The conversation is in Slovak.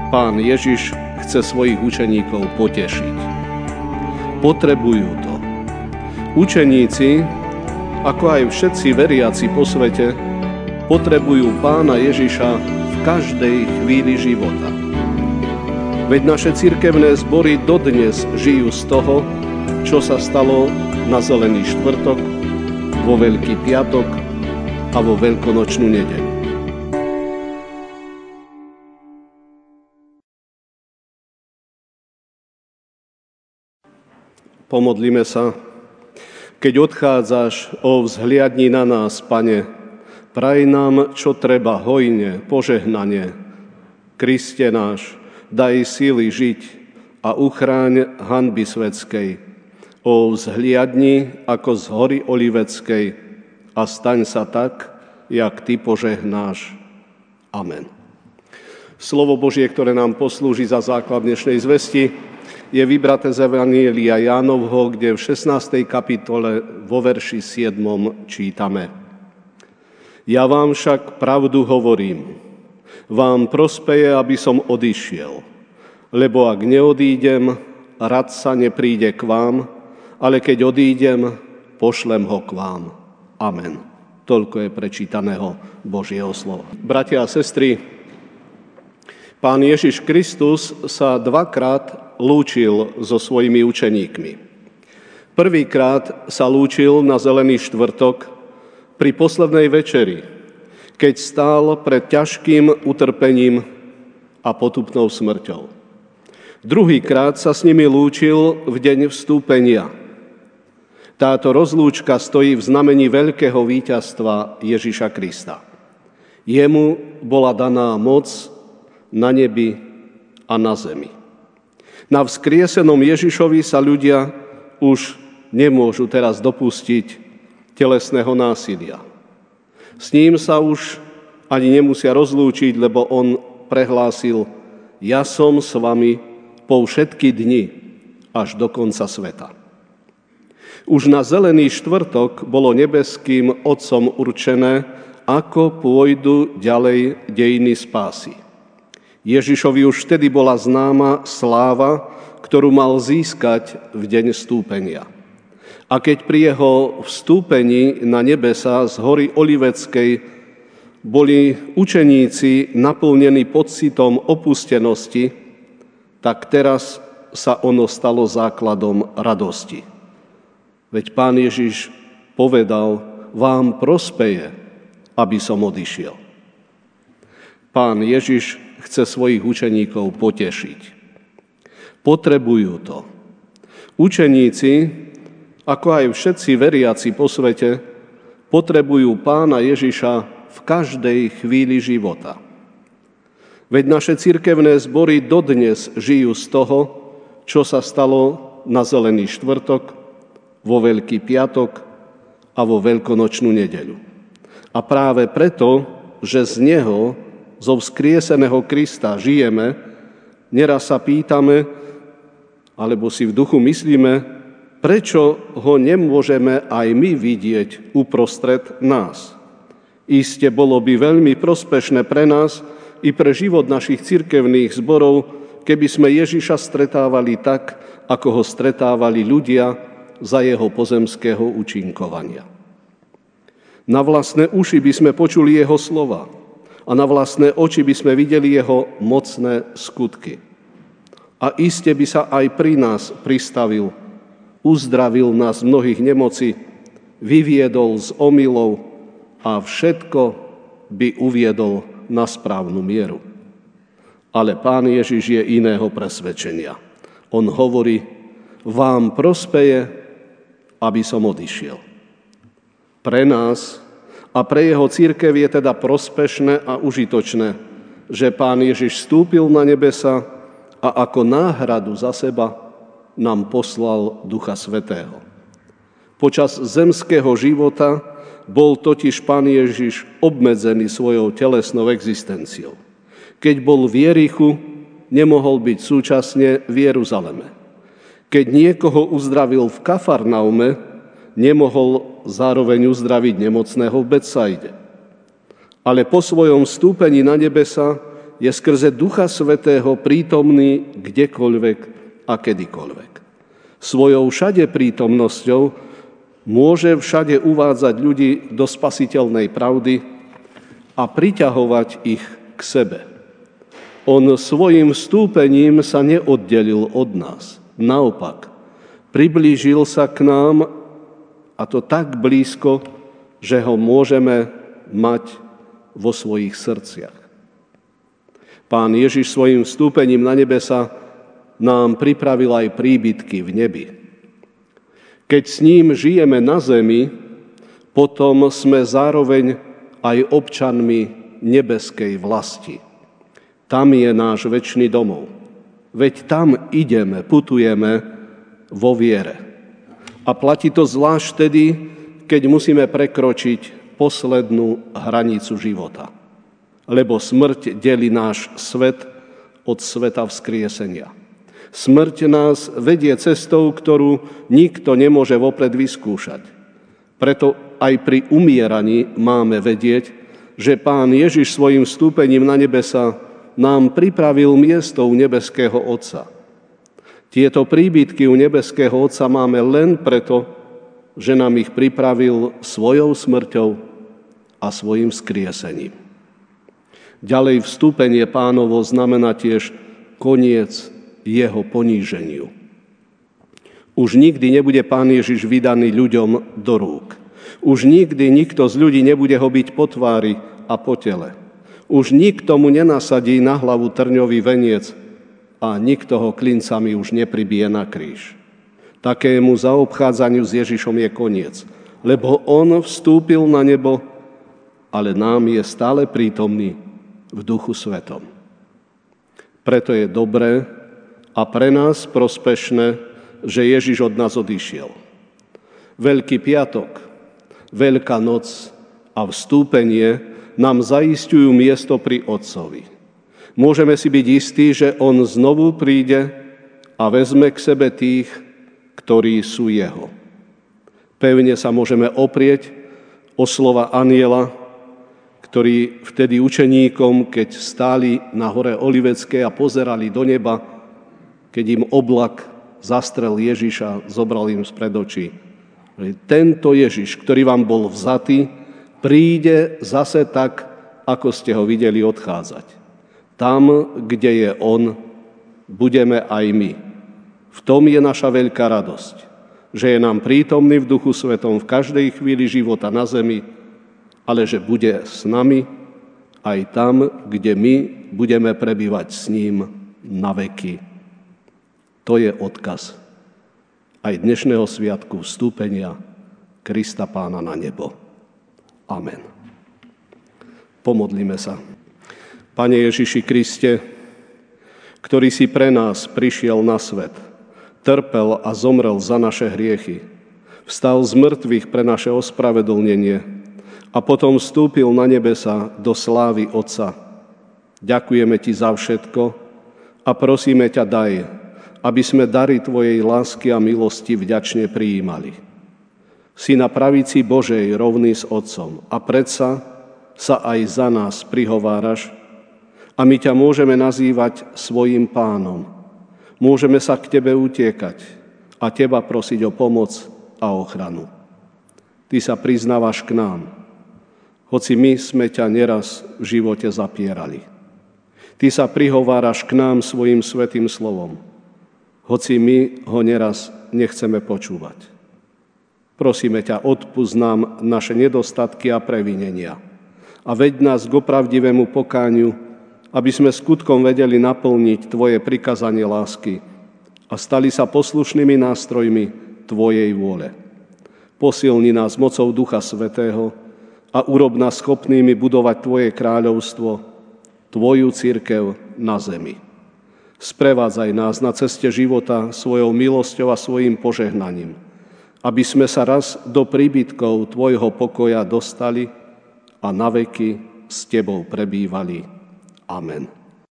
Pán Ježiš chce svojich učeníkov potešiť. Potrebujú to. Učeníci, ako aj všetci veriaci po svete, potrebujú Pána Ježiša v každej chvíli života. Veď naše cirkevné zbory dodnes žijú z toho, čo sa stalo na Zelený štvrtok, vo Veľký piatok a vo Veľkonočnú nedeľu. Pomodlíme sa. Keď odchádzaš, vzhliadni na nás, Pane, praj nám, čo treba, hojne, požehnanie. Kriste náš, daj síly žiť a uchráň hanby svetskej. Vzhliadni ako z hory Oliveckej a staň sa tak, jak Ty požehnáš. Amen. Slovo Božie, ktoré nám poslúži za základ dnešnej zvesti, je vybraté z Evanjelia Jánovho, kde v 16. kapitole vo verši 7. čítame: Ja vám však pravdu hovorím, vám prospeje, aby som odišiel, lebo ak neodídem, radca nepríde k vám, ale keď odídem, pošlem ho k vám. Amen. Toľko je prečítaného Božieho slova. Bratia a sestry, Pán Ježiš Kristus sa dvakrát lúčil so svojimi učeníkmi. Prvýkrát sa lúčil na Zelený štvrtok pri poslednej večeri, keď stál pred ťažkým utrpením a potupnou smrťou. Druhýkrát sa s nimi lúčil v deň vstúpenia. Táto rozlúčka stojí v znamení veľkého víťazstva Ježiša Krista. Jemu bola daná moc na nebi a na zemi. Na vzkriesenom Ježišovi sa ľudia už nemôžu teraz dopustiť telesného násilia. S ním sa už ani nemusia rozlúčiť, lebo on prehlásil: Ja som s vami po všetky dni až do konca sveta. Už na Zelený štvrtok bolo nebeským Otcom určené, ako pôjdu ďalej dejiny spásy. Ježišovi už vtedy bola známa sláva, ktorú mal získať v deň vstúpenia. A keď pri jeho vstúpení na nebesá z hory Oliveckej boli učeníci naplnení pocitom opustenosti, tak teraz sa ono stalo základom radosti. Veď Pán Ježiš povedal: Vám prospeje, aby som odišiel. Pán Ježiš chce svojich učeníkov potešiť. Potrebujú to. Učeníci, ako aj všetci veriaci po svete, potrebujú Pána Ježiša v každej chvíli života. Veď naše cirkevné zbory dodnes žijú z toho, čo sa stalo na Zelený štvrtok, vo Veľký piatok a vo Veľkonočnú nedeľu. A práve preto, že z Neho, zo vzkrieseného Krista žijeme, neraz sa pýtame, alebo si v duchu myslíme, prečo ho nemôžeme aj my vidieť uprostred nás. Iste bolo by veľmi prospešné pre nás i pre život našich cirkevných zborov, keby sme Ježiša stretávali tak, ako ho stretávali ľudia za jeho pozemského účinkovania. Na vlastné uši by sme počuli jeho slova a na vlastné oči by sme videli jeho mocné skutky. A iste by sa aj pri nás pristavil, uzdravil nás mnohých nemocí, vyviedol z omylov a všetko by uviedol na správnu mieru. Ale Pán Ježiš je iného presvedčenia. On hovorí: Vám prospeje, aby som odišiel. Pre nás a pre jeho cirkev je teda prospešné a užitočné, že Pán Ježiš vstúpil na nebesa a ako náhradu za seba nám poslal Ducha Svätého. Počas zemského života bol totiž Pán Ježiš obmedzený svojou telesnou existenciou. Keď bol v Jerichu, nemohol byť súčasne v Jeruzaleme. Keď niekoho uzdravil v Kafarnaume, nemohol zároveň uzdraviť nemocného v Betsaide. Ale po svojom vstúpení na nebesa je skrze Ducha Svätého prítomný kdekoľvek a kedykoľvek. Svojou všade prítomnosťou môže všade uvádzať ľudí do spasiteľnej pravdy a priťahovať ich k sebe. On svojim vstúpením sa neoddelil od nás. Naopak, priblížil sa k nám, a to tak blízko, že ho môžeme mať vo svojich srdciach. Pán Ježiš svojim vstúpením na nebesa nám pripravil aj príbytky v nebi. Keď s ním žijeme na zemi, potom sme zároveň aj občanmi nebeskej vlasti. Tam je náš večný domov. Veď tam ideme, putujeme vo viere. A platí to zvlášť vtedy, keď musíme prekročiť poslednú hranicu života. Lebo smrť delí náš svet od sveta vzkriesenia. Smrť nás vedie cestou, ktorú nikto nemôže vopred vyskúšať. Preto aj pri umieraní máme vedieť, že Pán Ježiš svojim vstúpením na nebesa nám pripravil miesto u nebeského Otca. Tieto príbytky u nebeského Otca máme len preto, že nám ich pripravil svojou smrťou a svojim vzkriesením. Ďalej vstúpenie Pánovo znamená tiež koniec jeho poníženiu. Už nikdy nebude Pán Ježiš vydaný ľuďom do rúk. Už nikdy nikto z ľudí nebude ho byť po tvári a po tele. Už nikto mu nenasadí na hlavu trňový veniec a nikto ho klincami už nepribije na kríž. Takému zaobchádzaniu s Ježišom je koniec, lebo on vstúpil na nebo, ale nám je stále prítomný v Duchu Svetom. Preto je dobré a pre nás prospešné, že Ježiš od nás odišiel. Veľký piatok, Veľká noc a vstúpenie nám zaisťujú miesto pri Otcovi. Môžeme si byť istí, že on znovu príde a vezme k sebe tých, ktorí sú jeho. Pevne sa môžeme oprieť o slova anjela, ktorý vtedy učeníkom, keď stáli na hore Oliveckej a pozerali do neba, keď im oblak zastrel Ježiša, zobral im spred očí. Tento Ježiš, ktorý vám bol vzatý, príde zase tak, ako ste ho videli odchádzať. Tam, kde je on, budeme aj my. V tom je naša veľká radosť, že je nám prítomný v Duchu Svetom v každej chvíli života na zemi, ale že bude s nami aj tam, kde my budeme prebývať s ním na veky. To je odkaz aj dnešného sviatku vstúpenia Krista Pána na nebo. Amen. Pomodlíme sa. Pane Ježiši Kriste, ktorý si pre nás prišiel na svet, trpel a zomrel za naše hriechy, vstal z mŕtvych pre naše ospravedlnenie a potom vstúpil na nebesa do slávy Otca. Ďakujeme Ti za všetko a prosíme ťa daj, aby sme dary Tvojej lásky a milosti vďačne prijímali. Si na pravici Božej rovný s Otcom a predsa sa aj za nás prihováraš a my ťa môžeme nazývať svojím Pánom. Môžeme sa k Tebe utiekať a Teba prosiť o pomoc a ochranu. Ty sa priznávaš k nám, hoci my sme ťa neraz v živote zapierali. Ty sa prihováraš k nám svojim svätým slovom, hoci my ho neraz nechceme počúvať. Prosíme ťa, odpusť nám naše nedostatky a previnenia a veď nás k opravdivému pokániu, aby sme skutkom vedeli naplniť Tvoje prikazanie lásky a stali sa poslušnými nástrojmi Tvojej vôle. Posilni nás mocou Ducha Svätého a urob nás schopnými budovať Tvoje kráľovstvo, Tvoju cirkev na zemi. Sprevádzaj nás na ceste života svojou milosťou a svojim požehnaním, aby sme sa raz do príbytkov Tvojho pokoja dostali a naveky s Tebou prebývali. Amen.